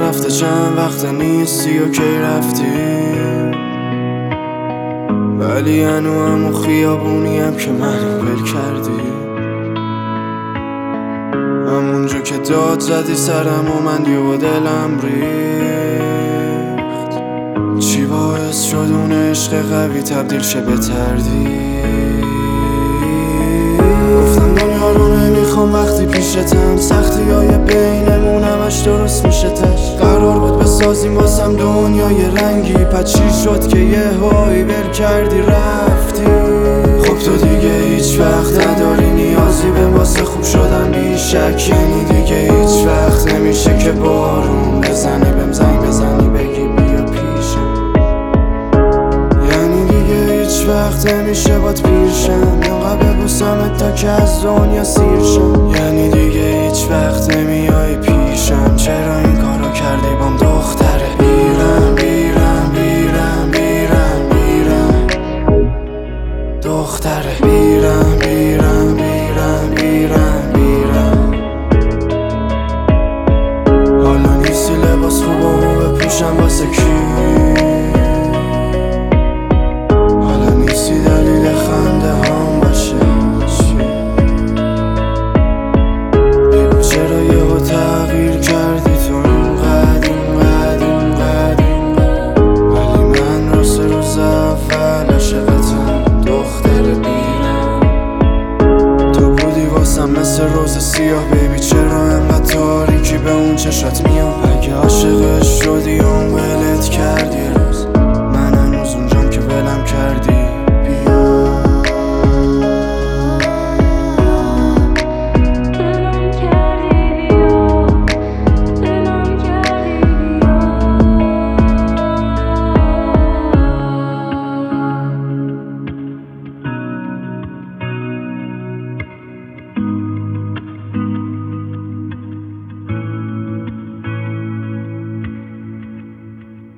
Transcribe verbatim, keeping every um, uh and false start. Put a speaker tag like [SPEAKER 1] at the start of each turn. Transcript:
[SPEAKER 1] رفته چند وقت نیستی و کی رفتی، ولی هنو همون خیابونیم که منو ول کردی. همونجا که داد زدی سرم و من یه دلم ریخت. چی باعث شد اون عشق قوی تبدیل شه به تردید؟ گفتم دنیا رو نمیخوام وقتی پیشتم، سختی های بینمون همش درست میشه تش. قرار بود بسازیم واسم دنیای رنگی، پس چی شد که یه هایی ول کردی رفتی؟ خب تو دیگه هیچ وقت نداری نیازی به واسه خوب شدن بیشک، یعنی دیگه هیچ وقت نمیشه که بارون بزنی بهم زنگ بزنی بگی بیا پیشم، یعنی دیگه هیچ وقت نمیشه بات پیرشم، اینقدر ببوسمت تا که از دنیا سیرشم، یعنی دیگه هیچ وقت نمیای پیشم. چرا این کارو کردی بام دختره؟ بیرم بیرم بیرم بیرم بیرم دختره، بیرم بیرم بیرم بیرم بیرم. حالا نیستی لباس خوبمو بپوشم واسه کی؟